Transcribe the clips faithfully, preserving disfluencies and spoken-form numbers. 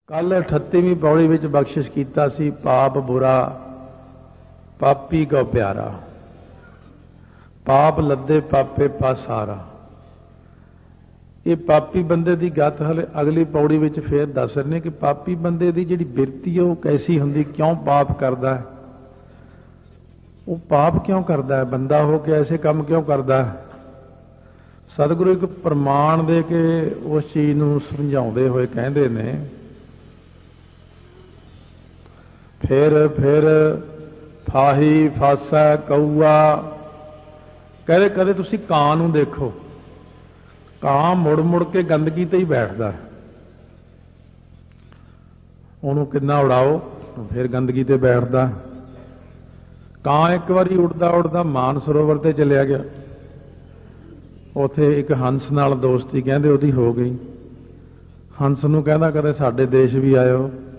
कल अठत्तीवीं पौड़ी विच बख्शिश कीता सी पाप बुरा पापी को प्यारा, पाप लद्दे पापे पासारा। ये पापी बंदे की गत हले अगली पौड़ी विच फिर दस रहे कि पापी बंदे की जिहड़ी बिरती है वो कैसी हुंदी, क्यों पाप करता है, वो पाप क्यों करता है, बंदा हो के ऐसे काम क्यों करता है। सतगुरु एक प्रमाण दे के उस चीज़ नूं समझाउंदे होए कहंदे ने, फिर फिर फाही फासा कौआ, कहते कदे तुसी कां नूं देखो, कां मुड़ मुड़ के गंदगी ते ही बैठदा है, उहनूं किन्ना उड़ाओ फिर गंदगी ते बैठदा। कां एक बारी उड़दा उड़दा मान सरोवर ते चलिया गया, उत्थे एक हंस नाल दोस्ती कहंदे उहदी हो गई। हंस नूं कहंदा कदे साडे देश भी आयो।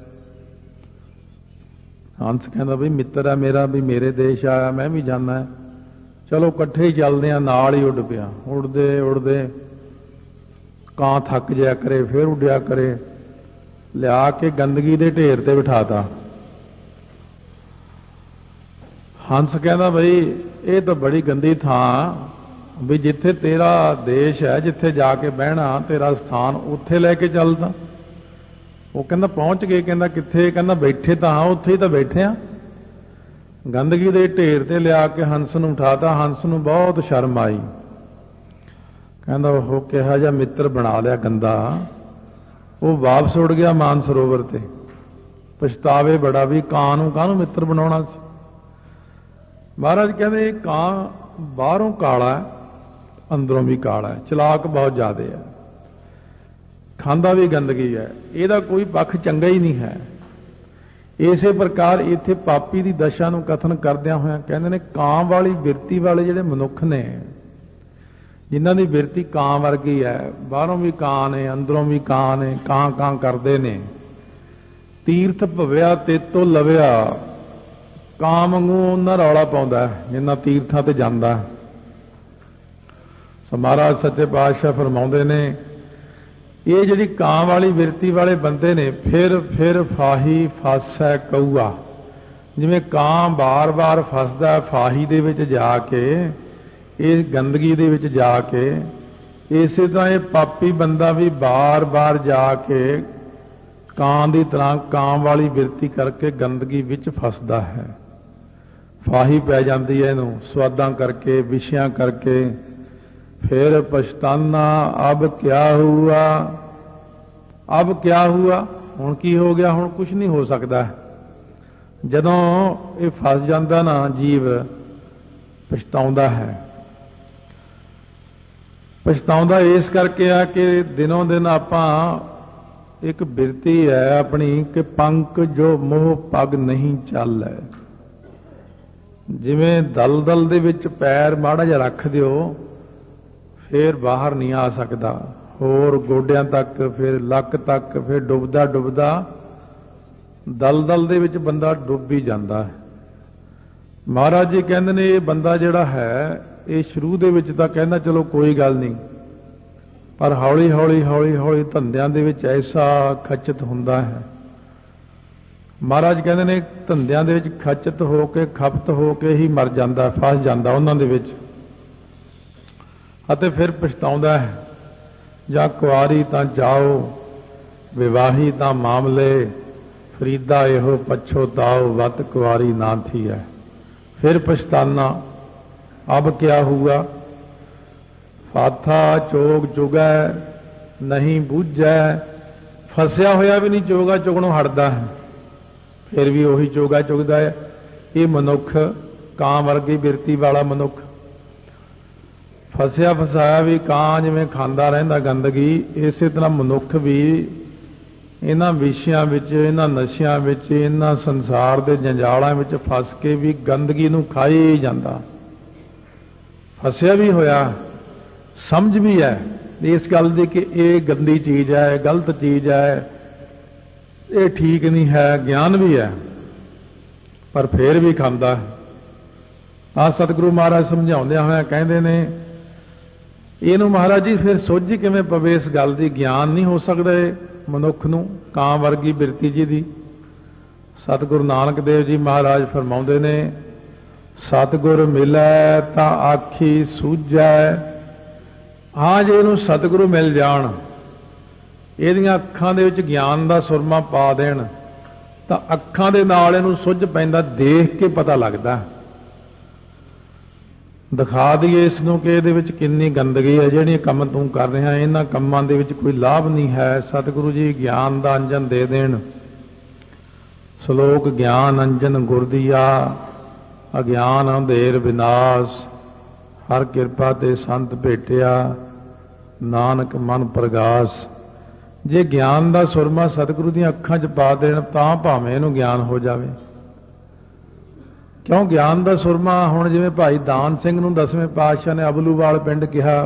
हंस कहंदा भी मित्र है मेरा, भी मेरे देश आया मैं भी जाना है, चलो इकट्ठे ही चलते हैं। नाल ही उड़ पिया, उड़दे उड़दे कां थक जाया करे फिर उड्या करे, लिया के गंदगी दे ढेर ते बिठाता। हंस कहंदा बई ये तो बड़ी गंदी थां, भी जिथे तेरा देश है जिथे जाके बहना तेरा स्थान उत्थे लैके चलदा। वो कहंदा पहुंच गए, कहंदा कित्थे, कहंदा बैठे तो हाँ उत्थे ही तो बैठे हाँ। गंदगी दे ढेर ते लिया के हंस नूं उठाता। हंस नूं बहुत शर्म आई, कहंदा ओह किहा जिहा मित्र बना लिया गंदा। वो वापस उड़ गया मान सरोवर ते, पछतावे बड़ा भी कां नूं काहनूं मित्र बनाउणा सी। महाराज कहंदे कां बाहरों काला है अंदरों भी काला है, चलाक बहुत ज्यादा है, खांदा भी गंदगी है, ਇਹਦਾ कोई पक्ष चंगा ही नहीं है। इसे प्रकार इत्थे पापी की दशा नूं कथन करदियां होया कहंदे ने कां वाली बिरती वाले जिहड़े मनुख ने, जिन्हां दी बिरती कां वर्गी है, बाहरों भी कां ने अंदरों भी कां ने, कां कां करदे ने। तीर्थ भविया तेतो लविया, कां वांगू उन्हां रौला पाउंदा जिन्हां तीर्थां ते जांदा। सो महाराज सच्चे पातशाह फरमाउंदे ने ये जिहड़ी कां वाली बिरती वाले बंदे ने, फिर फिर फाही फासै कौआ, जिवें कां बार बार फसदा फाही दे विच जाके, इस गंदगी दे विच जाके, इसे तरह ये पापी बंदा भी बार बार जाके कां दी तरह कां वाली बिरती करके गंदगी विच फसदा है। फाही पै जाती है इहनूं स्वादां करके विषयां करके। फिर पछताना अब क्या हुआ, अब क्या हुआ, हुण की हो गया, हुण कुछ नहीं हो सकता। जदों ये फस जाता ना जीव पछताउंदा है। पछताउंदा इस करके आ कि दिनों दिन आपां एक बिरती है अपनी कि पंख जो मोह पग नहीं चल है। जिवें दलदल दे विच पैर माड़ा जिहा रख दिओ फिर बाहर नहीं आ सकता, होर गोडियां तक फिर लक तक, फिर डुबदा डुबदा दलदल दे विच बंदा डुब ही जाता है। महाराज जी कहंदे ने ये बंदा जिहड़ा है ये शुरू दे विच तां कहंदा चलो कोई गल नहीं, पर हौली हौली हौली हौली धंधियां दे विच ऐसा खचित हुंदा है। महाराज कहंदे ने धंधियां दे विच खचित हो के खपत हो के ही मर जांदा, फस जांदा उन्हां दे विच, अते फिर पछताउंदा है। जां कुआरी तां जाओ, विवाही तां मामले, फरीदा एहो पछोताओ वत कुआरी ना थी है। फिर पछताना अब क्या हुआ, फाथा चोग चुगै नहीं बूझै, फसिया होया भी नहीं चोगा चुगणों हटदा है, फिर भी उही चोगा चुगदा है। ये मनुख कां वर्गी बिरती वाला मनुख, फसिया फसाया भी कां जिवें खांदा रहिंदा गंदगी, इसे तरह मनुख भी इन्हां विषयां विच, इन्हां नशियां विच, इन्हां संसार दे जंजालां विच फस के भी गंदगी नूं खाई ही जांदा। फसिया भी होया, समझ भी है इस गल दी कि ये गंदी चीज़ है, गलत चीज़ है, ये ठीक नहीं है, ज्ञान भी है, पर फिर भी खांदा है। आ सतगुरु महाराज समझाउंदे होए कहंदे ने ਇਹਨੂੰ ਮਹਾਰਾਜ ਜੀ ਫਿਰ ਸੁੱਝ ਕਿਵੇਂ ਪਵੇ ਇਸ ਗੱਲ ਦੀ? ਗਿਆਨ ਨਹੀਂ ਹੋ ਸਕਦਾ ਮਨੁੱਖ ਨੂੰ ਕਾਂ ਵਰਗੀ ਬਿਰਤੀ ਜੀ ਦੀ। ਸਤਿਗੁਰੂ ਨਾਨਕ ਦੇਵ ਜੀ ਮਹਾਰਾਜ ਫਰਮਾਉਂਦੇ ਨੇ, ਸਤਿਗੁਰ ਮਿਲੈ ਤਾਂ ਆਖੀ ਸੂਝੈ। ਹਾਂ, ਜੇ ਇਹਨੂੰ ਸਤਿਗੁਰੂ ਮਿਲ ਜਾਣ, ਇਹਦੀਆਂ ਅੱਖਾਂ ਦੇ ਵਿੱਚ ਗਿਆਨ ਦਾ ਸੁਰਮਾ ਪਾ ਦੇਣ, ਤਾਂ ਅੱਖਾਂ ਦੇ ਨਾਲ ਇਹਨੂੰ ਸੁੱਝ ਪੈਂਦਾ, ਦੇਖ ਕੇ ਪਤਾ ਲੱਗਦਾ। ਦਿਖਾ ਦਈਏ ਇਸ ਨੂੰ ਕਿ ਇਹਦੇ ਵਿੱਚ ਕਿੰਨੀ ਗੰਦਗੀ ਹੈ, ਜਿਹੜੇ ਕੰਮ ਤੂੰ ਕਰ ਰਿਹਾ ਇਹਨਾਂ ਕੰਮਾਂ ਦੇ ਵਿੱਚ ਕੋਈ ਲਾਭ ਨਹੀਂ ਹੈ। ਸਤਿਗੁਰੂ ਜੀ ਗਿਆਨ ਦਾ ਅੰਜਨ ਦੇ ਦੇਣ। ਸ਼ਲੋਕ ਗਿਆਨ ਅੰਜਨ ਗੁਰ ਦੀਆ, ਅਗਿਆਨ ਅੰਧੇਰ ਵਿਨਾਸ਼। ਹਰ ਕਿਰਪਾ ਤੇ ਸੰਤ ਭੇਟਿਆ, ਨਾਨਕ ਮਨ ਪ੍ਰਗਾਸ। ਜੇ ਗਿਆਨ ਦਾ ਸੁਰਮਾ ਸਤਿਗੁਰੂ ਦੀਆਂ ਅੱਖਾਂ 'ਚ ਪਾ ਦੇਣ ਤਾਂ ਭਾਵੇਂ ਇਹਨੂੰ ਗਿਆਨ ਹੋ ਜਾਵੇ। ਕਿਉਂ ਗਿਆਨ ਦਾ ਸੁਰਮਾ? ਹੁਣ ਜਿਵੇਂ ਭਾਈ ਦਾਨ ਸਿੰਘ ਨੂੰ ਦਸਵੇਂ ਪਾਤਸ਼ਾਹ ਨੇ ਅਬਲੂਵਾਲ ਪਿੰਡ ਕਿਹਾ।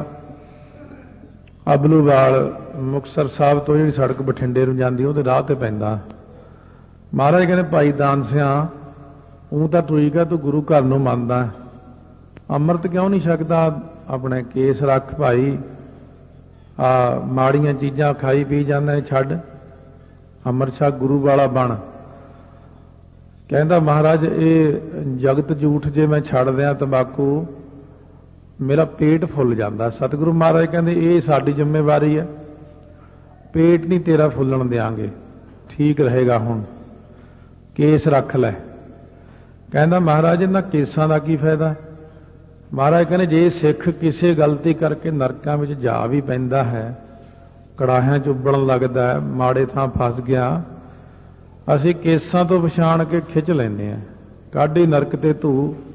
ਅਬਲੂਵਾਲ ਮੁਕਤਸਰ ਸਾਹਿਬ ਤੋਂ ਜਿਹੜੀ ਸੜਕ ਬਠਿੰਡੇ ਨੂੰ ਜਾਂਦੀ ਉਹਦੇ ਰਾਹ ਤੇ ਪੈਂਦਾ। ਮਹਾਰਾਜ ਕਹਿੰਦੇ, ਭਾਈ ਦਾਨ ਸਿਆ, ਉਹ ਤਾਂ ਠੀਕ ਆ, ਤੂੰ ਗੁਰੂ ਘਰ ਨੂੰ ਮੰਨਦਾ, ਅੰਮ੍ਰਿਤ ਕਿਉਂ ਨਹੀਂ ਛਕਦਾ? ਆਪਣੇ ਕੇਸ ਰੱਖ ਭਾਈ, ਆ ਮਾੜੀਆਂ ਚੀਜ਼ਾਂ ਖਾਈ ਪੀ ਜਾਂਦਾ, ਛੱਡ, ਅੰਮ੍ਰਿਤ ਛਕ, ਗੁਰੂ ਵਾਲਾ ਬਣ। ਕਹਿੰਦਾ, ਮਹਾਰਾਜ ਇਹ ਜਗਤ ਝੂਠ ਜੇ ਮੈਂ ਛੱਡ ਦਿਆਂ ਤੰਬਾਕੂ, ਮੇਰਾ ਪੇਟ ਫੁੱਲ ਜਾਂਦਾ। ਸਤਿਗੁਰੂ ਮਹਾਰਾਜ ਕਹਿੰਦੇ, ਇਹ ਸਾਡੀ ਜ਼ਿੰਮੇਵਾਰੀ ਹੈ, ਪੇਟ ਨਹੀਂ ਤੇਰਾ ਫੁੱਲਣ ਦਿਆਂਗੇ, ਠੀਕ ਰਹੇਗਾ, ਹੁਣ ਕੇਸ ਰੱਖ ਲੈ। ਕਹਿੰਦਾ, ਮਹਾਰਾਜ ਇਹਨਾਂ ਕੇਸਾਂ ਦਾ ਕੀ ਫਾਇਦਾ? ਮਹਾਰਾਜ ਕਹਿੰਦੇ, ਜੇ ਸਿੱਖ ਕਿਸੇ ਗਲਤੀ ਕਰਕੇ ਨਰਕਾਂ ਵਿੱਚ ਜਾ ਵੀ ਪੈਂਦਾ ਹੈ, ਕੜਾਹਿਆਂ 'ਚ ਉਬਲਣ ਲੱਗਦਾ ਹੈ, ਮਾੜੇ ਥਾਂ ਫਸ ਗਿਆ, ਅਸੀਂ ਕੇਸਾਂ ਤੋਂ ਪਛਾਣ ਕੇ ਖਿੱਚ ਲੈਂਦੇ ਹਾਂ, ਕਾਢੀ ਨਰਕ ਤੇ ਧੂ।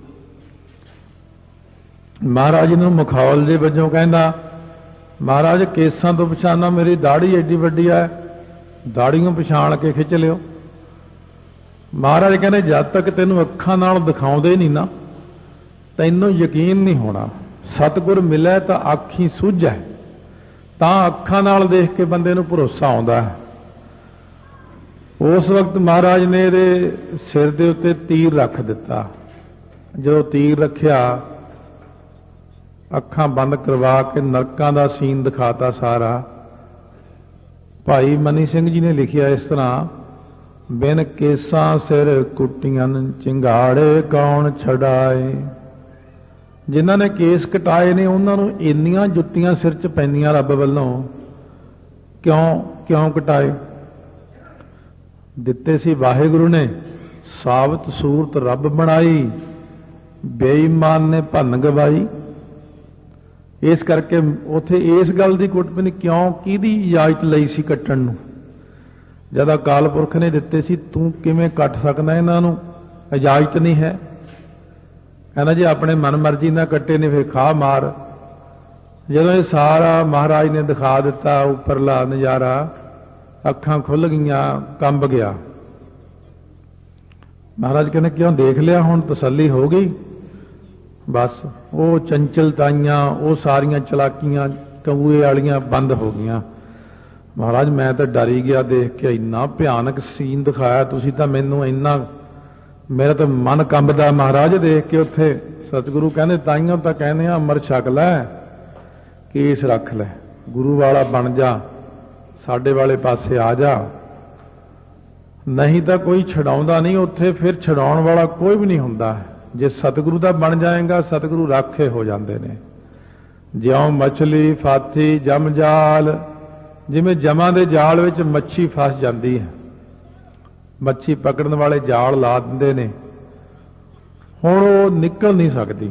ਮਹਾਰਾਜ ਨੂੰ ਮਖੌਲ ਦੇ ਵਜੋਂ ਕਹਿੰਦਾ, ਮਹਾਰਾਜ ਕੇਸਾਂ ਤੋਂ ਪਛਾਣਾ, ਮੇਰੀ ਦਾੜੀ ਐਡੀ ਵੱਡੀ ਹੈ, ਦਾੜੀਆਂ ਪਛਾਣ ਕੇ ਖਿੱਚ ਲਿਓ। ਮਹਾਰਾਜ ਕਹਿੰਦੇ, ਜਦ ਤੱਕ ਤੈਨੂੰ ਅੱਖਾਂ ਨਾਲ ਦਿਖਾਉਂਦੇ ਨਹੀਂ ਨਾ, ਤੈਨੂੰ ਯਕੀਨ ਨਹੀਂ ਹੋਣਾ। ਸਤਿਗੁਰ ਮਿਲੇ ਤਾਂ ਆਖੀਂ ਸੂਝੈ, ਤਾਂ ਅੱਖਾਂ ਨਾਲ ਦੇਖ ਕੇ ਬੰਦੇ ਨੂੰ ਭਰੋਸਾ ਆਉਂਦਾ ਹੈ। ਉਸ ਵਕਤ ਮਹਾਰਾਜ ਨੇ ਇਹਦੇ ਸਿਰ ਦੇ ਉੱਤੇ ਤੀਰ ਰੱਖ ਦਿੱਤਾ। ਜਦੋਂ ਤੀਰ ਰੱਖਿਆ, ਅੱਖਾਂ ਬੰਦ ਕਰਵਾ ਕੇ ਨਰਕਾਂ ਦਾ ਸੀਨ ਦਿਖਾਤਾ ਸਾਰਾ। ਭਾਈ ਮਨੀ ਸਿੰਘ ਜੀ ਨੇ ਲਿਖਿਆ ਇਸ ਤਰ੍ਹਾਂ, ਬਿਨ ਕੇਸਾਂ ਸਿਰ ਕੁੱਟੀਆਂ ਚਿੰਗਾੜੇ ਕੌਣ ਛਡਾਏ। ਜਿਨ੍ਹਾਂ ਨੇ ਕੇਸ ਕਟਾਏ ਨੇ ਉਹਨਾਂ ਨੂੰ ਇੰਨੀਆਂ ਜੁੱਤੀਆਂ ਸਿਰ 'ਚ ਪੈਂਦੀਆਂ ਰੱਬ ਵੱਲੋਂ। ਕਿਉਂ ਕਿਉਂ ਕਟਾਏ? ਦਿੱਤੇ ਸੀ ਵਾਹਿਗੁਰੂ ਨੇ, ਸਾਬਤ ਸੂਰਤ ਰੱਬ ਬਣਾਈ, ਬੇਈਮਾਨ ਨੇ ਭੰਨ ਗਵਾਈ। ਇਸ ਕਰਕੇ ਉਥੇ ਇਸ ਗੱਲ ਦੀ ਕੁੱਟ ਪੈਣੀ, ਕਿਉਂ, ਕਿਹਦੀ ਇਜਾਜ਼ਤ ਲਈ ਸੀ ਕੱਟਣ ਨੂੰ? ਜਦ ਅਕਾਲ ਪੁਰਖ ਨੇ ਦਿੱਤੇ ਸੀ, ਤੂੰ ਕਿਵੇਂ ਕੱਟ ਸਕਦਾ ਇਹਨਾਂ ਨੂੰ? ਇਜਾਜ਼ਤ ਨਹੀਂ ਹੈ। ਕਹਿੰਦਾ, ਜੇ ਆਪਣੇ ਮਨ ਮਰਜ਼ੀ ਨਾਲ ਕੱਟੇ ਨੇ ਫਿਰ ਖਾ ਮਾਰ। ਜਦੋਂ ਇਹ ਸਾਰਾ ਮਹਾਰਾਜ ਨੇ ਦਿਖਾ ਦਿੱਤਾ ਉੱਪਰਲਾ ਨਜ਼ਾਰਾ, ਅੱਖਾਂ ਖੁੱਲ ਗਈਆਂ, ਕੰਬ ਗਿਆ। ਮਹਾਰਾਜ ਕਹਿੰਦੇ, ਕਿਉਂ ਦੇਖ ਲਿਆ, ਹੁਣ ਤਸੱਲੀ ਹੋ ਗਈ? ਬਸ ਉਹ ਚੰਚਲਤਾਈਆਂ, ਉਹ ਸਾਰੀਆਂ ਚਲਾਕੀਆਂ ਕਊਏ ਵਾਲੀਆਂ ਬੰਦ ਹੋ ਗਈਆਂ। ਮਹਾਰਾਜ ਮੈਂ ਤਾਂ ਡਰ ਹੀ ਗਿਆ ਦੇਖ ਕੇ, ਇੰਨਾ ਭਿਆਨਕ ਸੀਨ ਦਿਖਾਇਆ ਤੁਸੀਂ ਤਾਂ, ਮੈਨੂੰ ਇੰਨਾ, ਮੇਰਾ ਤਾਂ ਮਨ ਕੰਬਦਾ ਮਹਾਰਾਜ ਦੇਖ ਕੇ। ਉੱਥੇ ਸਤਿਗੁਰੂ ਕਹਿੰਦੇ, ਤਾਈਆਂ ਤਾਂ ਕਹਿੰਦੇ ਆ ਅੰਮ੍ਰਿਤ ਛਕ ਲੈ, ਕੇਸ ਰੱਖ ਲੈ, ਗੁਰੂ ਵਾਲਾ ਬਣ ਜਾ, ਸਾਡੇ ਵਾਲੇ ਪਾਸੇ ਆ ਜਾ। ਨਹੀਂ ਤਾਂ ਕੋਈ ਛਡਾਉਂਦਾ ਨਹੀਂ ਉੱਥੇ, ਫਿਰ ਛਡਾਉਣ ਵਾਲਾ ਕੋਈ ਵੀ ਨਹੀਂ ਹੁੰਦਾ। ਜੇ ਸਤਿਗੁਰੂ ਦਾ ਬਣ ਜਾਏਗਾ, ਸਤਿਗੁਰੂ ਰਾਖੇ ਹੋ ਜਾਂਦੇ ਨੇ। ਜਿਉਂ ਮਛਲੀ ਫਾਥੀ ਜਮ ਜਾਲ, ਜਿਵੇਂ ਜਮਾਂ ਦੇ ਜਾਲ ਵਿੱਚ ਮੱਛੀ ਫਸ ਜਾਂਦੀ ਹੈ, ਮੱਛੀ ਪਕੜਨ ਵਾਲੇ ਜਾਲ ਲਾ ਦਿੰਦੇ ਨੇ, ਹੁਣ ਉਹ ਨਿਕਲ ਨਹੀਂ ਸਕਦੀ,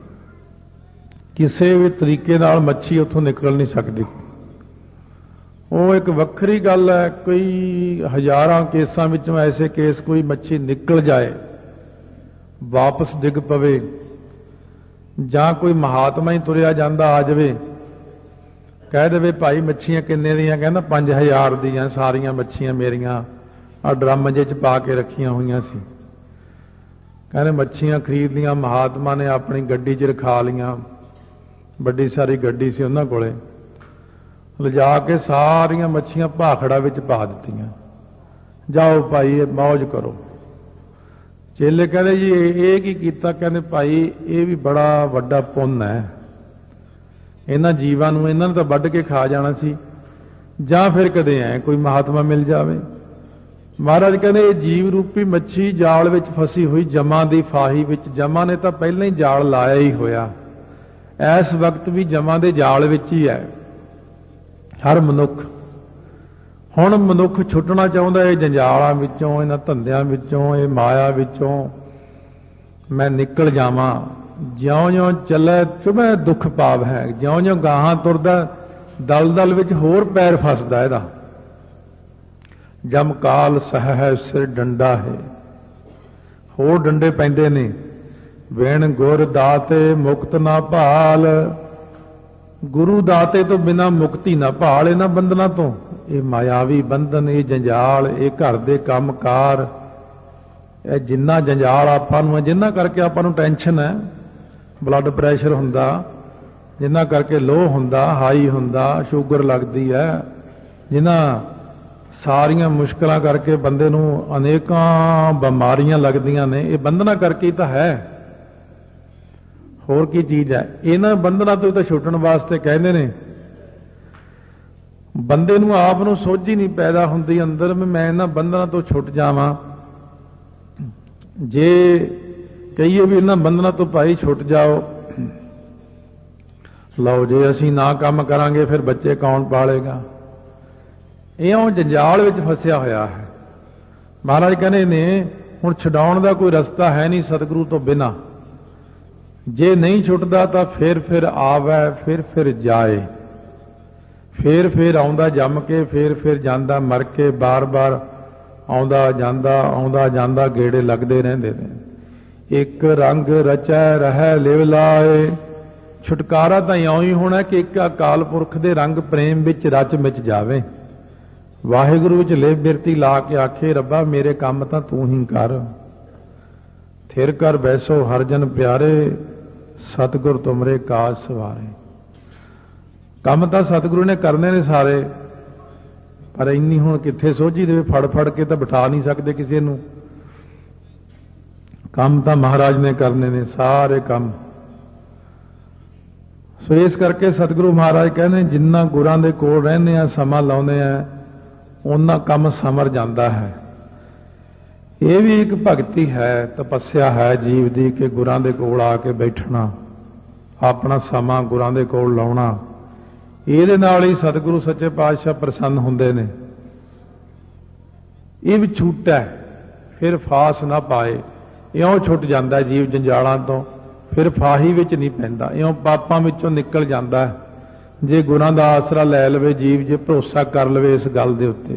ਕਿਸੇ ਵੀ ਤਰੀਕੇ ਨਾਲ ਮੱਛੀ ਉੱਥੋਂ ਨਿਕਲ ਨਹੀਂ ਸਕਦੀ। ਉਹ ਇੱਕ ਵੱਖਰੀ ਗੱਲ ਹੈ, ਕੋਈ ਹਜ਼ਾਰਾਂ ਕੇਸਾਂ ਵਿੱਚੋਂ ਐਸੇ ਕੇਸ ਕੋਈ ਮੱਛੀ ਨਿਕਲ ਜਾਏ, ਵਾਪਸ ਡਿੱਗ ਪਵੇ, ਜਾਂ ਕੋਈ ਮਹਾਤਮਾ ਹੀ ਤੁਰਿਆ ਜਾਂਦਾ ਆ ਜਾਵੇ, ਕਹਿ ਦੇਵੇ ਭਾਈ ਮੱਛੀਆਂ ਕਿੰਨੇ ਦੀਆਂ? ਕਹਿੰਦਾ ਪੰਜ ਹਜ਼ਾਰ ਦੀਆਂ ਸਾਰੀਆਂ ਮੱਛੀਆਂ ਮੇਰੀਆਂ ਆ ਡਰਮ ਜਿਹੇ 'ਚ ਪਾ ਕੇ ਰੱਖੀਆਂ ਹੋਈਆਂ ਸੀ। ਕਹਿੰਦੇ ਮੱਛੀਆਂ ਖਰੀਦ ਲੀਆਂ, ਮਹਾਤਮਾ ਨੇ ਆਪਣੀ ਗੱਡੀ 'ਚ ਰਖਾ ਲੀਆਂ, ਵੱਡੀ ਸਾਰੀ ਗੱਡੀ ਸੀ ਉਹਨਾਂ ਕੋਲੇ, ਲਿਜਾ ਕੇ ਸਾਰੀਆਂ ਮੱਛੀਆਂ ਭਾਖੜਾ ਵਿੱਚ ਪਾ ਦਿੱਤੀਆਂ। ਜਾਓ ਭਾਈ ਮੌਜ ਕਰੋ। ਚੇਲੇ ਕਹਿੰਦੇ ਜੀ ਇਹ ਕੀ ਕੀਤਾ? ਕਹਿੰਦੇ ਭਾਈ ਇਹ ਵੀ ਬੜਾ ਵੱਡਾ ਪੁੰਨ ਹੈ, ਇਹਨਾਂ ਜੀਵਾਂ ਨੂੰ ਇਹਨਾਂ ਨੂੰ ਤਾਂ ਵੱਢ ਕੇ ਖਾ ਜਾਣਾ ਸੀ, ਜਾਂ ਫਿਰ ਕਦੇ ਐ ਕੋਈ ਮਹਾਤਮਾ ਮਿਲ ਜਾਵੇ। ਮਹਾਰਾਜ ਕਹਿੰਦੇ ਇਹ ਜੀਵ ਰੂਪੀ ਮੱਛੀ ਜਾਲ ਵਿੱਚ ਫਸੀ ਹੋਈ ਜਮਾਂ ਦੀ ਫਾਹੀ ਵਿੱਚ, ਜਮਾਂ ਨੇ ਤਾਂ ਪਹਿਲਾਂ ਹੀ ਜਾਲ ਲਾਇਆ ਹੀ ਹੋਇਆ, ਇਸ ਵਕਤ ਵੀ ਜਮਾਂ ਦੇ ਜਾਲ ਵਿੱਚ ਹੀ ਹੈ ਹਰ ਮਨੁੱਖ। ਹੁਣ ਮਨੁੱਖ ਛੁੱਟਣਾ ਚਾਹੁੰਦਾ ਇਹ ਜੰਜਾਲਾਂ ਵਿੱਚੋਂ, ਇਹਨਾਂ ਧੰਦਿਆਂ ਵਿੱਚੋਂ, ਇਹ ਮਾਇਆ ਵਿੱਚੋਂ ਮੈਂ ਨਿਕਲ ਜਾਵਾਂ। ਜਿਉਂ-ਜਿਉਂ ਚੱਲੇ ਚੁਭੇ ਦੁੱਖ ਪਾਵ ਹੈ, ਜਿਉਂ-ਜਿਉਂ ਗਾਹਾਂ ਤੁਰਦਾ ਦਲਦਲ ਵਿੱਚ ਹੋਰ ਪੈਰ ਫਸਦਾ ਇਹਦਾ। ਜਮ ਕਾਲ ਸਹ ਹੈ ਸਿਰ ਡੰਡਾ ਹੈ, ਹੋਰ ਡੰਡੇ ਪੈਂਦੇ ਨੇ। ਵੇਣ ਗੁਰ ਦਾਤੇ ਮੁਕਤ ਨਾ ਭਾਲ, ਗੁਰੂ ਦਾਤੇ ਤੋਂ ਬਿਨਾਂ ਮੁਕਤੀ ਨਾ ਭਾਲ ਇਹਨਾਂ ਬੰਧਨਾਂ ਤੋਂ। ਇਹ ਮਾਇਆਵੀ ਬੰਧਨ, ਇਹ ਜੰਜਾਲ, ਇਹ ਘਰ ਦੇ ਕੰਮਕਾਰ, ਇਹ ਜਿੰਨਾ ਜੰਜਾਲ ਆਪਾਂ ਨੂੰ ਹੈ, ਜਿੰਨਾ ਕਰਕੇ ਆਪਾਂ ਨੂੰ ਟੈਨਸ਼ਨ ਹੈ, ਬਲੱਡ ਪ੍ਰੈਸ਼ਰ ਹੁੰਦਾ, ਜਿੰਨਾ ਕਰਕੇ ਲੋਹ ਹੁੰਦਾ, ਹਾਈ ਹੁੰਦਾ, ਸ਼ੂਗਰ ਲੱਗਦੀ ਹੈ, ਜਿਨ੍ਹਾਂ ਸਾਰੀਆਂ ਮੁਸ਼ਕਲਾਂ ਕਰਕੇ ਬੰਦੇ ਨੂੰ ਅਨੇਕਾਂ ਬਿਮਾਰੀਆਂ ਲੱਗਦੀਆਂ ਨੇ, ਇਹ ਬੰਧਨਾਂ ਕਰਕੇ ਹੀ ਤਾਂ ਹੈ। ਹੋਰ ਕੀ ਚੀਜ਼ ਹੈ? ਇਹਨਾਂ ਬੰਧਨਾਂ ਤੋਂ ਤਾਂ ਛੁੱਟਣ ਵਾਸਤੇ ਕਹਿੰਦੇ ਨੇ। ਬੰਦੇ ਨੂੰ ਆਪ ਨੂੰ ਸੋਝ ਹੀ ਨਹੀਂ ਪੈਦਾ ਹੁੰਦੀ ਅੰਦਰ ਵੀ ਮੈਂ ਇਹਨਾਂ ਬੰਧਨਾਂ ਤੋਂ ਛੁੱਟ ਜਾਵਾਂ। ਜੇ ਕਹੀਏ ਵੀ ਇਹਨਾਂ ਬੰਧਨਾਂ ਤੋਂ ਭਾਈ ਛੁੱਟ ਜਾਓ, ਲਓ ਜੇ ਅਸੀਂ ਨਾ ਕੰਮ ਕਰਾਂਗੇ ਫਿਰ ਬੱਚੇ ਕੌਣ ਪਾਲੇਗਾ? ਇਉਂ ਜੰਜਾਲ ਵਿੱਚ ਫਸਿਆ ਹੋਇਆ ਹੈ। ਮਹਾਰਾਜ ਕਹਿੰਦੇ ਨੇ ਹੁਣ ਛਡਾਉਣ ਦਾ ਕੋਈ ਰਸਤਾ ਹੈ ਨਹੀਂ ਸਤਿਗੁਰੂ ਤੋਂ ਬਿਨਾਂ। ਜੇ ਨਹੀਂ ਛੁੱਟਦਾ ਤਾਂ ਫਿਰ ਫਿਰ ਆਵੇ, ਫਿਰ ਫਿਰ ਜਾਏ, ਫਿਰ ਫਿਰ ਆਉਂਦਾ ਜੰਮ ਕੇ, ਫਿਰ ਫਿਰ ਜਾਂਦਾ ਮਰ ਕੇ, ਬਾਰ-ਬਾਰ ਆਉਂਦਾ ਜਾਂਦਾ, ਆਉਂਦਾ ਜਾਂਦਾ, ਗੇੜੇ ਲੱਗਦੇ ਰਹਿੰਦੇ ਨੇ। ਇੱਕ ਰੰਗ ਰਚੈ ਰਹਿ ਲਿਵ ਲਾਏ, ਛੁਟਕਾਰਾ ਤਾਂ ਇਉਂ ਹੀ ਹੋਣਾ ਕਿ ਇੱਕ ਅਕਾਲ ਪੁਰਖ ਦੇ ਰੰਗ ਪ੍ਰੇਮ ਵਿੱਚ ਰਚ ਮਿਚ ਜਾਵੇ। ਵਾਹਿਗੁਰੂ ਵਿੱਚ ਲਿਵ ਬਿਰਤੀ ਲਾ ਕੇ ਆਖੇ ਰੱਬਾ ਮੇਰੇ ਕੰਮ ਤਾਂ ਤੂੰ ਹੀ ਕਰ। ਥਿਰ ਕਰ ਬੈਸੋ ਹਰ ਜਨ ਪਿਆਰੇ, ਸਤਿਗੁਰ ਤੁਮਰੇ ਕਾਜ ਸਵਾਰੇ। ਕੰਮ ਤਾਂ ਸਤਿਗੁਰੂ ਨੇ ਕਰਨੇ ਨੇ ਸਾਰੇ, ਪਰ ਇੰਨੀ ਹੁਣ ਕਿੱਥੇ ਸੋਝੀ ਦੇਵੇ, ਫੜ ਫੜ ਕੇ ਤਾਂ ਬਿਠਾ ਨਹੀਂ ਸਕਦੇ ਕਿਸੇ ਨੂੰ। ਕੰਮ ਤਾਂ ਮਹਾਰਾਜ ਨੇ ਕਰਨੇ ਨੇ ਸਾਰੇ ਕੰਮ। ਸੋ ਇਸ ਕਰਕੇ ਸਤਿਗੁਰੂ ਮਹਾਰਾਜ ਕਹਿੰਦੇ ਜਿੰਨਾ ਗੁਰਾਂ ਦੇ ਕੋਲ ਰਹਿੰਦੇ ਆ, ਸਮਾਂ ਲਾਉਂਦੇ ਆ, ਉਹਨਾਂ ਕੰਮ ਸਮਰ ਜਾਂਦਾ ਹੈ। ਇਹ ਵੀ ਇੱਕ ਭਗਤੀ ਹੈ, ਤਪੱਸਿਆ ਹੈ ਜੀਵ ਦੀ ਕਿ ਗੁਰਾਂ ਦੇ ਕੋਲ ਆ ਕੇ ਬੈਠਣਾ, ਆਪਣਾ ਸਮਾਂ ਗੁਰਾਂ ਦੇ ਕੋਲ ਲਾਉਣਾ। ਇਹਦੇ ਨਾਲ ਹੀ ਸਤਿਗੁਰੂ ਸੱਚੇ ਪਾਤਸ਼ਾਹ ਪ੍ਰਸੰਨ ਹੁੰਦੇ ਨੇ। ਇਹ ਵੀ ਛੂਟ ਹੈ, ਫਿਰ ਫਾਸ ਨਾ ਪਾਏ। ਇਉਂ ਛੁੱਟ ਜਾਂਦਾ ਜੀਵ ਜੰਜਾਲਾਂ ਤੋਂ, ਫਿਰ ਫਾਹੀ ਵਿੱਚ ਨਹੀਂ ਪੈਂਦਾ, ਇਉਂ ਪਾਪਾਂ ਵਿੱਚੋਂ ਨਿਕਲ ਜਾਂਦਾ ਹੈ ਜੇ ਗੁਰਾਂ ਦਾ ਆਸਰਾ ਲੈ ਲਵੇ ਜੀਵ, ਜੇ ਭਰੋਸਾ ਕਰ ਲਵੇ ਇਸ ਗੱਲ ਦੇ ਉੱਤੇ।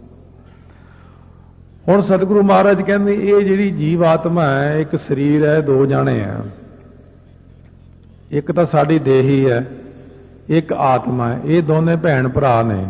ਹੁਣ ਸਤਿਗੁਰੂ ਮਹਾਰਾਜ ਕਹਿੰਦੇ ਇਹ ਜਿਹੜੀ ਜੀਵ ਆਤਮਾ ਹੈ, ਇੱਕ ਸਰੀਰ ਹੈ, ਦੋ ਜਾਣੇ ਹੈ। ਇੱਕ ਤਾਂ ਸਾਡੀ ਦੇਹੀ ਹੈ, ਇੱਕ ਆਤਮਾ ਹੈ। ਇਹ ਦੋਨੇ ਭੈਣ ਭਰਾ ਨੇ।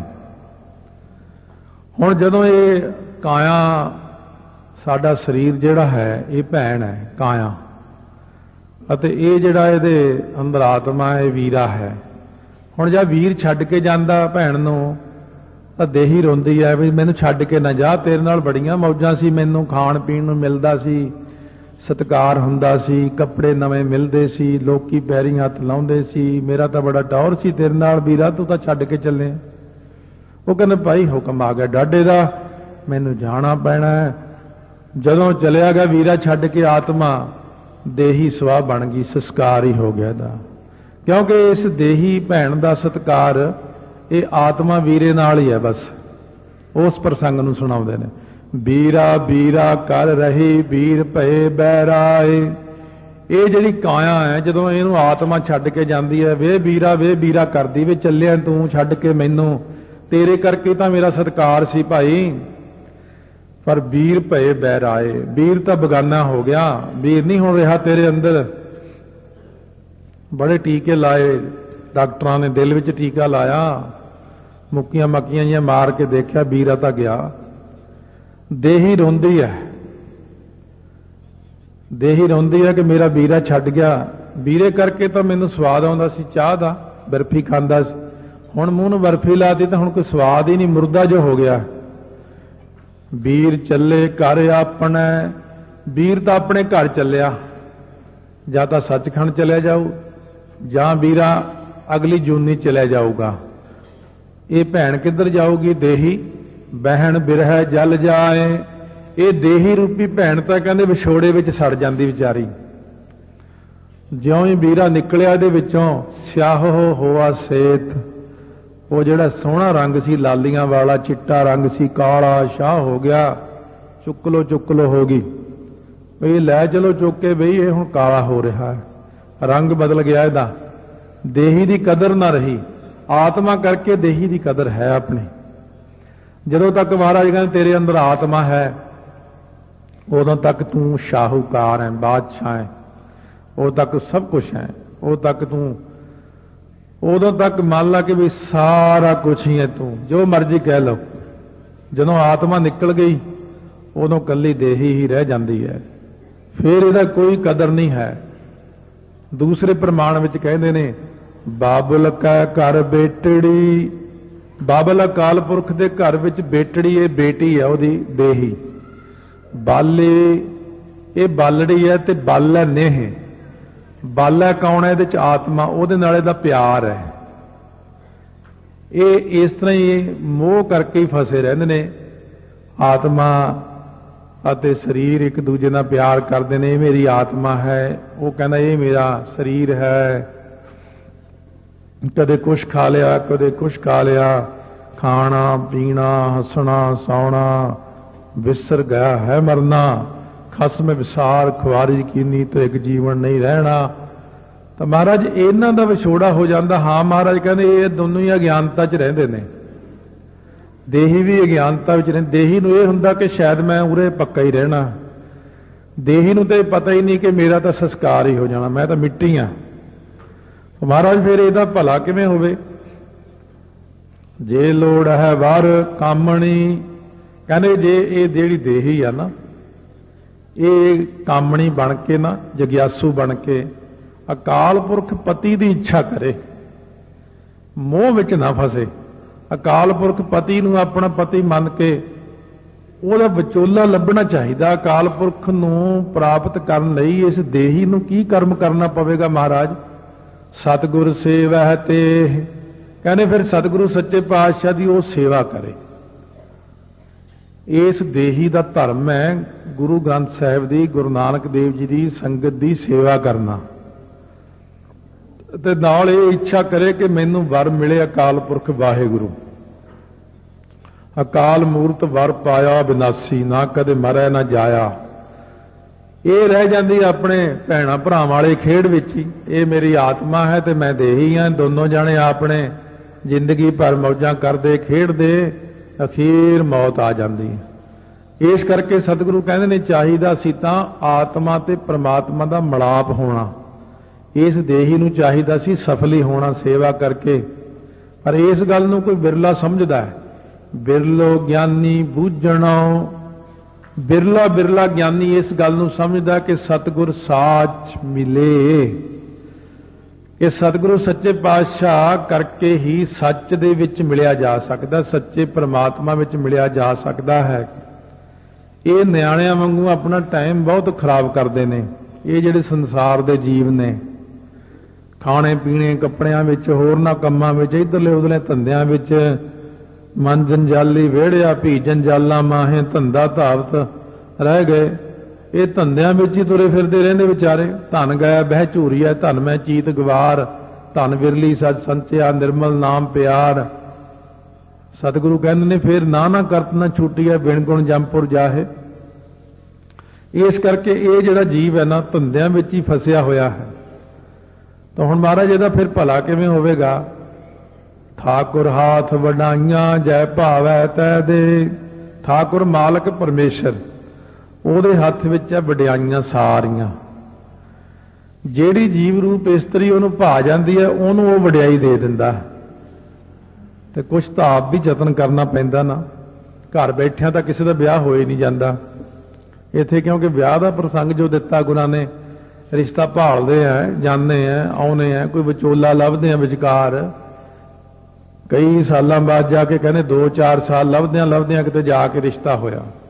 ਹੁਣ ਜਦੋਂ ਇਹ ਕਾਇਆ, ਸਾਡਾ ਸਰੀਰ ਜਿਹੜਾ ਹੈ ਇਹ ਭੈਣ ਹੈ ਕਾਇਆ, ਅਤੇ ਇਹ ਜਿਹੜਾ ਇਹਦੇ ਅੰਦਰ ਆਤਮਾ ਹੈ ਇਹ ਵੀਰਾ ਹੈ। ਹੁਣ ਜਦ ਵੀਰ ਛੱਡ ਕੇ ਜਾਂਦਾ ਭੈਣ ਨੂੰ ਤਾਂ ਦੇਹੀ ਰੋਂਦੀ ਹੈ ਵੀ ਮੈਨੂੰ ਛੱਡ ਕੇ ਨਾ ਜਾ, ਤੇਰੇ ਨਾਲ ਬੜੀਆਂ ਮੌਜਾਂ ਸੀ, ਮੈਨੂੰ ਖਾਣ ਪੀਣ ਨੂੰ ਮਿਲਦਾ ਸੀ, ਸਤਿਕਾਰ ਹੁੰਦਾ ਸੀ, ਕੱਪੜੇ ਨਵੇਂ ਮਿਲਦੇ ਸੀ, ਲੋਕੀ ਪੈਰੀਂ ਹੱਥ ਲਾਉਂਦੇ ਸੀ, ਮੇਰਾ ਤਾਂ ਬੜਾ ਟੌਰ ਸੀ ਤੇਰੇ ਨਾਲ ਵੀਰਾ, ਤੂੰ ਤਾਂ ਛੱਡ ਕੇ ਚੱਲੇ। ਉਹ ਕਹਿੰਦੇ ਭਾਈ ਹੁਕਮ ਆ ਗਿਆ ਡਾਢੇ ਦਾ, ਮੈਨੂੰ ਜਾਣਾ ਪੈਣਾ ਹੈ। ਜਦੋਂ ਚਲਿਆ ਗਿਆ ਵੀਰਾ ਛੱਡ ਕੇ, ਆਤਮਾ ਦੇਹੀ ਸਵਾਹ ਬਣ ਗਈ, ਸੰਸਕਾਰ ਹੀ ਹੋ ਗਿਆ ਇਹਦਾ। ਕਿਉਂਕਿ ਇਸ ਦੇਹੀ ਭੈਣ ਦਾ ਸਤਿਕਾਰ ਇਹ ਆਤਮਾ ਵੀਰੇ ਨਾਲ ਹੀ ਹੈ। ਬਸ ਉਸ ਪ੍ਰਸੰਗ ਨੂੰ ਸੁਣਾਉਂਦੇ ਨੇ, ਵੀਰਾ ਵੀਰਾ ਕਰ ਰਹੀ ਵੀਰ ਭਏ ਬੈਰਾਏ। ਇਹ ਜਿਹੜੀ ਕਾਇਆ ਹੈ ਜਦੋਂ ਇਹਨੂੰ ਆਤਮਾ ਛੱਡ ਕੇ ਜਾਂਦੀ ਹੈ, ਵੇ ਵੀਰਾ ਵੇ ਵੀਰਾ ਕਰਦੀ, ਵੇ ਚੱਲਿਆ ਤੂੰ ਛੱਡ ਕੇ ਮੈਨੂੰ, ਤੇਰੇ ਕਰਕੇ ਤਾਂ ਮੇਰਾ ਸਤਿਕਾਰ ਸੀ ਭਾਈ। ਪਰ ਵੀਰ ਭਏ ਬੈਰਾਏ, ਵੀਰ ਤਾਂ ਬਗਾਨਾ ਹੋ ਗਿਆ, ਵੀਰ ਨਹੀਂ ਹੁਣ ਰਿਹਾ ਤੇਰੇ ਅੰਦਰ। ਬੜੇ ਟੀਕੇ ਲਾਏ ਡਾਕਟਰਾਂ ਨੇ, ਦਿਲ ਵਿੱਚ ਟੀਕਾ ਲਾਇਆ, ਮੁੱਕੀਆਂ ਮੱਕੀਆਂ ਜਿਹੀਆਂ ਮਾਰ ਕੇ ਦੇਖਿਆ, ਵੀਰਾ ਤਾਂ ਗਿਆ। ਦੇਹੀ ਰੋਂਦੀ ਹੈ, ਦੇਹੀ ਰੋਂਦੀ ਹੈ ਕਿ ਮੇਰਾ ਵੀਰਾ ਛੱਡ ਗਿਆ, ਵੀਰੇ ਕਰਕੇ ਤਾਂ ਮੈਨੂੰ ਸਵਾਦ ਆਉਂਦਾ ਸੀ ਚਾਹ ਦਾ, ਬਰਫੀ ਖਾਂਦਾ ਸੀ, ਹੁਣ ਮੂੰਹ ਨੂੰ ਬਰਫੀ ਲਾਤੀ ਤਾਂ ਹੁਣ ਕੋਈ ਸਵਾਦ ਹੀ ਨਹੀਂ, ਮੁਰਦਾ ਜੋ ਹੋ ਗਿਆ। ਵੀਰ ਚੱਲੇ ਘਰ ਆਪਣੇ, ਵੀਰ ਤਾਂ ਆਪਣੇ ਘਰ ਚੱਲਿਆ, ਜਾਂ ਤਾਂ ਸੱਚਖੰਡ ਚਲਿਆ ਜਾਊ, ਜਾਂ ਵੀਰਾ ਅਗਲੀ ਜੂਨੀ ਚਲੇ ਜਾਊਗਾ। ਇਹ ਭੈਣ ਕਿੱਧਰ ਜਾਊਗੀ? ਦੇਹੀ ਬਹਿਣ ਬਿਰਹਿ ਜਲ ਜਾਏ। ਇਹ ਦੇਹੀ ਰੂਪੀ ਭੈਣ ਤਾਂ ਕਹਿੰਦੇ ਵਿਛੋੜੇ ਵਿੱਚ ਸੜ ਜਾਂਦੀ ਵਿਚਾਰੀ। ਜਿਉਂ ਹੀ ਵੀਰਾ ਨਿਕਲਿਆ ਇਹਦੇ ਵਿੱਚੋਂ ਸਿਆਹੋ ਹੋਆ ਸੇਤ, ਉਹ ਜਿਹੜਾ ਸੋਹਣਾ ਰੰਗ ਸੀ ਲਾਲੀਆਂ ਵਾਲਾ ਚਿੱਟਾ ਰੰਗ ਸੀ, ਕਾਲਾ ਸ਼ਾਹ ਹੋ ਗਿਆ। ਚੁੱਕ ਲੋ ਚੁੱਕ ਲੋ ਹੋ ਗਈ ਬਈ, ਲੈ ਚਲੋ ਚੁੱਕ ਕੇ ਬਈ ਇਹ ਹੁਣ ਕਾਲਾ ਹੋ ਰਿਹਾ ਹੈ, ਰੰਗ ਬਦਲ ਗਿਆ ਇਹਦਾ। ਦੇਹੀ ਦੀ ਕਦਰ ਨਾ ਰਹੀ। ਆਤਮਾ ਕਰਕੇ ਦੇਹੀ ਦੀ ਕਦਰ ਹੈ ਆਪਣੀ। ਜਦੋਂ ਤੱਕ ਮਹਾਰਾਜ ਕਹਿੰਦੇ ਤੇਰੇ ਅੰਦਰ ਆਤਮਾ ਹੈ ਉਦੋਂ ਤੱਕ ਤੂੰ ਸ਼ਾਹੂਕਾਰ ਹੈ, ਬਾਦਸ਼ਾਹ ਹੈ, ਉਦੋਂ ਤੱਕ ਸਭ ਕੁਝ ਹੈ। ਉਦੋਂ ਤੱਕ ਤੂੰ ਉਦੋਂ ਤੱਕ ਮੰਨ ਲਾ ਕਿ ਵੀ ਸਾਰਾ ਕੁਛ ਹੀ ਹੈ, ਤੂੰ ਜੋ ਮਰਜ਼ੀ ਕਹਿ ਲਓ। ਜਦੋਂ ਆਤਮਾ ਨਿਕਲ ਗਈ ਉਦੋਂ ਕੱਲੀ ਦੇਹੀ ਹੀ ਰਹਿ ਜਾਂਦੀ ਹੈ, ਫਿਰ ਇਹਦਾ ਕੋਈ ਕਦਰ ਨਹੀਂ ਹੈ। ਦੂਸਰੇ ਪ੍ਰਮਾਣ ਵਿੱਚ ਕਹਿੰਦੇ ਨੇ ਬਾਬਲ ਕਾ ਘਰ ਬੇਟੜੀ। ਬਾਬਲ ਅਕਾਲ ਪੁਰਖ ਦੇ ਘਰ ਵਿੱਚ ਬੇਟੜੀ, ਇਹ ਬੇਟੀ ਹੈ ਉਹਦੀ ਦੇਹੀ। ਬਾਲੇ ਇਹ ਬਾਲੜੀ ਹੈ ਤੇ ਬਲ ਹੈ ਨੇਹ। ਬਲ ਹੈ ਕੌਣ ਹੈ? ਇਹਦੇ ਚ ਆਤਮਾ, ਉਹਦੇ ਨਾਲ ਇਹਦਾ ਪਿਆਰ ਹੈ। ਇਹ ਇਸ ਤਰ੍ਹਾਂ ਹੀ ਮੋਹ ਕਰਕੇ ਹੀ ਫਸੇ ਰਹਿੰਦੇ ਨੇ। ਆਤਮਾ ਅਤੇ ਸਰੀਰ ਇੱਕ ਦੂਜੇ ਨਾਲ ਪਿਆਰ ਕਰਦੇ ਨੇ। ਇਹ ਮੇਰੀ ਆਤਮਾ ਹੈ, ਉਹ ਕਹਿੰਦਾ ਇਹ ਮੇਰਾ ਸਰੀਰ ਹੈ। ਕਦੇ ਕੁਛ ਖਾ ਲਿਆ, ਕਦੇ ਕੁਛ ਖਾ ਲਿਆ। ਖਾਣਾ ਪੀਣਾ ਹੱਸਣਾ ਸੌਣਾ, ਵਿਸਰ ਗਿਆ ਹੈ ਮਰਨਾ। ਖਸਮ ਵਿਸਾਰ ਖੁਆਰੀ ਕੀਨੀ ਤੇ ਇੱਕ ਜੀਵਨ ਨਹੀਂ ਰਹਿਣਾ। ਤਾਂ ਮਹਾਰਾਜ ਇਹਨਾਂ ਦਾ ਵਿਛੋੜਾ ਹੋ ਜਾਂਦਾ। ਹਾਂ ਮਹਾਰਾਜ ਕਹਿੰਦੇ ਇਹ ਦੋਨੋਂ ਹੀ ਅਗਿਆਨਤਾ 'ਚ ਰਹਿੰਦੇ ਨੇ। ਦੇਹੀ ਵੀ ਅਗਿਆਨਤਾ ਵਿੱਚ ਰਹਿੰਦੇ। ਦੇਹੀ ਨੂੰ ਇਹ ਹੁੰਦਾ ਕਿ ਸ਼ਾਇਦ ਮੈਂ ਉਰੇ ਪੱਕਾ ਹੀ ਰਹਿਣਾ। ਦੇਹੀ ਨੂੰ ਤਾਂ ਇਹ ਪਤਾ ਹੀ ਨਹੀਂ ਕਿ ਮੇਰਾ ਤਾਂ ਸੰਸਕਾਰ ਹੀ ਹੋ ਜਾਣਾ, ਮੈਂ ਤਾਂ ਮਿੱਟੀ ਹਾਂ। ਮਹਾਰਾਜ ਫਿਰ ਇਹਦਾ ਭਲਾ ਕਿਵੇਂ ਹੋਵੇ? ਜੇ ਲੋੜ ਹੈ ਵਰ ਕਾਮਣੀ, ਕਹਿੰਦੇ ਜੇ ਇਹ ਜਿਹੜੀ ਦੇਹੀ ਆ ਨਾ, ਇਹ ਕਾਮਣੀ ਬਣ ਕੇ ਨਾ, ਜਗਿਆਸੂ ਬਣ ਕੇ ਅਕਾਲ ਪੁਰਖ ਪਤੀ ਦੀ ਇੱਛਾ ਕਰੇ, ਮੋਹ ਵਿੱਚ ਨਾ ਫਸੇ। ਅਕਾਲ ਪੁਰਖ ਪਤੀ ਨੂੰ ਆਪਣਾ ਪਤੀ ਮੰਨ ਕੇ ਉਹਦਾ ਵਿਚੋਲਾ ਲੱਭਣਾ ਚਾਹੀਦਾ। ਅਕਾਲ ਪੁਰਖ ਨੂੰ ਪ੍ਰਾਪਤ ਕਰਨ ਲਈ ਇਸ ਦੇਹੀ ਨੂੰ ਕੀ ਕਰਮ ਕਰਨਾ ਪਵੇਗਾ? ਮਹਾਰਾਜ ਸਤਿਗੁਰ ਸੇਵੈ ਤੇ, ਕਹਿੰਦੇ ਫਿਰ ਸਤਿਗੁਰੂ ਸੱਚੇ ਪਾਤਸ਼ਾਹ ਦੀ ਉਹ ਸੇਵਾ ਕਰੇ। ਇਸ ਦੇਹੀ ਦਾ ਧਰਮ ਹੈ ਗੁਰੂ ਗ੍ਰੰਥ ਸਾਹਿਬ ਦੀ, ਗੁਰੂ ਨਾਨਕ ਦੇਵ ਜੀ ਦੀ ਸੰਗਤ ਦੀ ਸੇਵਾ ਕਰਨਾ। ਤੇ ਨਾਲ ਇਹ ਇੱਛਾ ਕਰੇ ਕਿ ਮੈਨੂੰ ਵਰ ਮਿਲੇ ਅਕਾਲ ਪੁਰਖ ਵਾਹਿਗੁਰੂ। ਅਕਾਲ ਮੂਰਤ ਵਰ ਪਾਇਆ ਬਿਨਾਸੀ, ਨਾ ਕਦੇ ਮਰੈ ਨਾ ਜਾਇਆ। ਇਹ ਰਹਿ ਜਾਂਦੀ ਆਪਣੇ ਭੈਣਾਂ ਭਰਾਵਾਂ ਵਾਲੇ ਖੇਡ ਵਿੱਚ ਹੀ। ਇਹ ਮੇਰੀ ਆਤਮਾ ਹੈ ਤੇ ਮੈਂ ਦੇਹੀ ਹਾਂ। ਦੋਨੋਂ ਜਾਣੇ ਆਪਣੇ ਜ਼ਿੰਦਗੀ ਭਰ ਮੌਜਾਂ ਕਰਦੇ ਖੇਡਦੇ, ਅਖੀਰ ਮੌਤ ਆ ਜਾਂਦੀ ਹੈ। ਇਸ ਕਰਕੇ ਸਤਿਗੁਰੂ ਕਹਿੰਦੇ ਨੇ ਚਾਹੀਦਾ ਸੀ ਤਾਂ ਆਤਮਾ ਤੇ ਪ੍ਰਮਾਤਮਾ ਦਾ ਮਿਲਾਪ ਹੋਣਾ। ਇਸ ਦੇਹੀ ਨੂੰ ਚਾਹੀਦਾ ਸੀ ਸਫਲੀ ਹੋਣਾ ਸੇਵਾ ਕਰਕੇ, ਪਰ ਇਸ ਗੱਲ ਨੂੰ ਕੋਈ ਬਿਰਲਾ ਸਮਝਦਾ ਹੈ। ਬਿਰਲੋ ਗਿਆਨੀ ਬੂਝਣੋ, ਬਿਰਲਾ ਬਿਰਲਾ ਗਿਆਨੀ ਇਸ ਗੱਲ ਨੂੰ ਸਮਝਦਾ ਕਿ ਸਤਿਗੁਰ ਸਾਚ ਮਿਲੇ। ਕਿ ਸਤਿਗੁਰੂ ਸੱਚੇ ਪਾਤਸ਼ਾਹ ਕਰਕੇ ਹੀ ਸੱਚ ਦੇ ਵਿੱਚ ਮਿਲਿਆ ਜਾ ਸਕਦਾ, ਸੱਚੇ ਪ੍ਰਮਾਤਮਾ ਵਿੱਚ ਮਿਲਿਆ ਜਾ ਸਕਦਾ ਹੈ। ਇਹ ਨਿਆਣਿਆਂ ਵਾਂਗੂ ਆਪਣਾ ਟਾਈਮ ਬਹੁਤ ਖਰਾਬ ਕਰਦੇ ਨੇ ਇਹ ਜਿਹੜੇ ਸੰਸਾਰ ਦੇ ਜੀਵ ਨੇ। ਖਾਣੇ ਪੀਣੇ ਕੱਪੜਿਆਂ ਵਿੱਚ, ਹੋਰਨਾਂ ਕੰਮਾਂ ਵਿੱਚ, ਇੱਧਰਲੇ ਉਧਰਲੇ ਧੰਦਿਆਂ ਵਿੱਚ ਮਨ ਜੰਜਾਲੀ ਵਿਹੜਿਆ ਭੀ ਜੰਜਾਲਾਂ ਮਾਹੇ ਧੰਦਾ ਧਾਵਤ ਰਹਿ ਗਏ। ਇਹ ਧੰਦਿਆਂ ਵਿੱਚ ਹੀ ਤੁਰੇ ਫਿਰਦੇ ਰਹਿੰਦੇ ਵਿਚਾਰੇ। ਧਨ ਗਿਆ ਬਹਿ ਝੂਰੀਆ, ਧਨ ਮੈਂ ਚੀਤ ਗਵਾਰ, ਧਨ ਵਿਰਲੀ ਸੱਚ ਸੰਚਿਆ, ਨਿਰਮਲ ਨਾਮ ਪਿਆਰ। ਸਤਿਗੁਰੂ ਕਹਿੰਦੇ ਨੇ ਫਿਰ ਨਾ ਨਾ ਕਰਤ ਨਾ ਛੁੱਟੀਆ, ਬਿਨ ਗੁਣ ਜੰਪੁਰ ਜਾਹੇ। ਇਸ ਕਰਕੇ ਇਹ ਜਿਹੜਾ ਜੀਵ ਹੈ ਨਾ ਧੰਦਿਆਂ ਵਿੱਚ ਹੀ ਫਸਿਆ ਹੋਇਆ ਹੈ। ਤਾਂ ਹੁਣ ਮਹਾਰਾਜ ਇਹਦਾ ਫਿਰ ਭਲਾ ਕਿਵੇਂ ਹੋਵੇਗਾ? ਠਾਕੁਰ ਹਾਥ ਵਡਾਈਆਂ ਜੈ ਭਾਵੈ ਤੈ ਦੇ। ਠਾਕੁਰ ਮਾਲਕ ਪਰਮੇਸ਼ਰ, ਉਹਦੇ ਹੱਥ ਵਿੱਚ ਹੈ ਵਡਿਆਈਆਂ ਸਾਰੀਆਂ। ਜਿਹੜੀ ਜੀਵ ਰੂਪ ਇਸਤਰੀ ਉਹਨੂੰ ਭਾ ਜਾਂਦੀ ਹੈ ਉਹਨੂੰ ਉਹ ਵਡਿਆਈ ਦੇ ਦਿੰਦਾ। ਤੇ ਕੁਛ ਤਾਂ ਆਪ ਵੀ ਯਤਨ ਕਰਨਾ ਪੈਂਦਾ ਨਾ। ਘਰ ਬੈਠਿਆਂ ਤਾਂ ਕਿਸੇ ਦਾ ਵਿਆਹ ਹੋ ਹੀ ਨਹੀਂ ਜਾਂਦਾ ਇੱਥੇ, ਕਿਉਂਕਿ ਵਿਆਹ ਦਾ ਪ੍ਰਸੰਗ ਜੋ ਦਿੱਤਾ ਗੁਰਾਂ ਨੇ, ਰਿਸ਼ਤਾ ਭਾਲਦੇ ਆ, ਜਾਂਦੇ ਆ, ਆਉਨੇ ਆ, ਕੋਈ ਵਿਚੋਲਾ ਲੱਭਦੇ ਆ ਵਿਚਕਾਰ। ਕਈ ਸਾਲਾਂ ਬਾਅਦ ਜਾ ਕੇ ਕਹਿੰਦੇ ਦੋ ਚਾਰ ਸਾਲ ਲੱਭਦਿਆਂ ਲੱਭਦਿਆਂ ਕਿਤੇ ਜਾ ਕੇ ਰਿਸ਼ਤਾ ਹੋਇਆ।